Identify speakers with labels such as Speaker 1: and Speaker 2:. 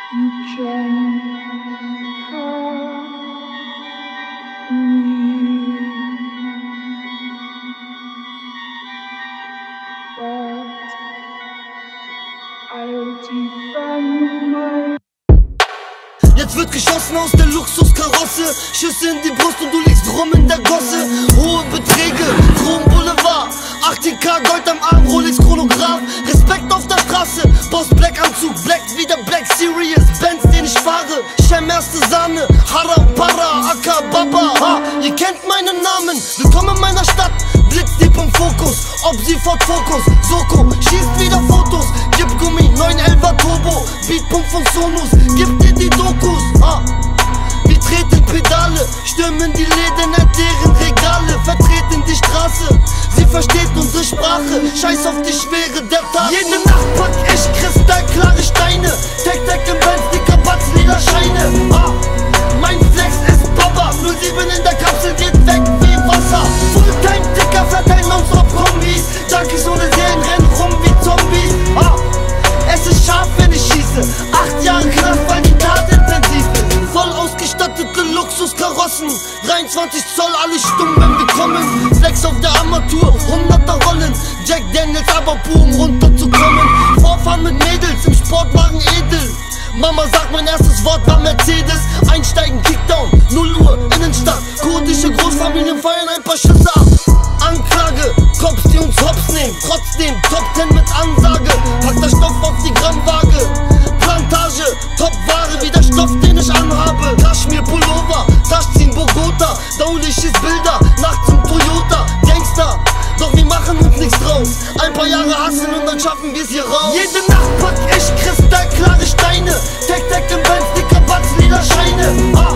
Speaker 1: You can have me, but I'll defend my.
Speaker 2: Jetzt wird geschossen aus der Luxuskarosse, Schüsse in die Brust und du liegst rum in der Gosse. Hohe Beträge, Drogenboulevard, 18K Gold am Arm, Rolex Chronograph. Respekt auf der Straße, Boss Black Anzug, Black wie der Black Series, Benz den ich fahre, Shem erste Sahne, Haram Para, Akka Baba, ha, ihr kennt meinen Namen, willkommen in meiner Stadt. Blitzdieb im Fokus, ob sie Ford Focus, Soko, schießt wieder Fotos, gib Gummi, 911er Turbo, Beatpunkt von Sonus, gib dir die Dokus, ha. Wir treten Pedale, stürmen die Läden, entleeren Regale, vertreten die Straße, sie versteht unsere Sprache, scheiß auf die Schwere der Tat. Jede Nacht pack ich kristallklare Steine, Tech im Benz, dicker Batz, lila Scheine, ha. Mein Flex ist Baba, 07 in der Kapsel geht weg wie Wasser. Fulltime Dicker verteilen nonstop Kombis, Junkies ohne Seelen rennen rum wie Zombies, ha. Es ist scharf, wenn ich schieße, 8 Jahre Knast, weil die Tat intensiv ist. Voll ausgestattete Luxuskarossen, 23 Zoll, alles stumm, wenn wir kommen. Flex auf der Armatur, 100er Rollen, Jack Daniels, aber pur, um runterzukommen. Vorfahren mit Mädels, im Sportwagen edel. Mama sagt, mein erstes Wort war Mercedes. Einsteigen, Kickdown, 0 Uhr, Innenstadt. Kurdische Großfamilien feiern ein paar Schüsse ab. Anklage, Cops, die uns hops nehmen. Trotzdem, Top 10 mit Ansage. Pack der Stoff auf die Grammwaage. Plantage, Topware wie der Stoff, den ich anhabe. Kaschmir, Pullover, Taschziehen, Bogota. Da hol ich Bilder, nachts im Toyota. Gangster, doch wir machen uns nichts draus. Ein paar Jahre hasseln und dann schaffen wir's hier raus. Jede Nacht pack ich kristallklare Steine, Tech im Benz, dicker Batz, lila Scheine, ha.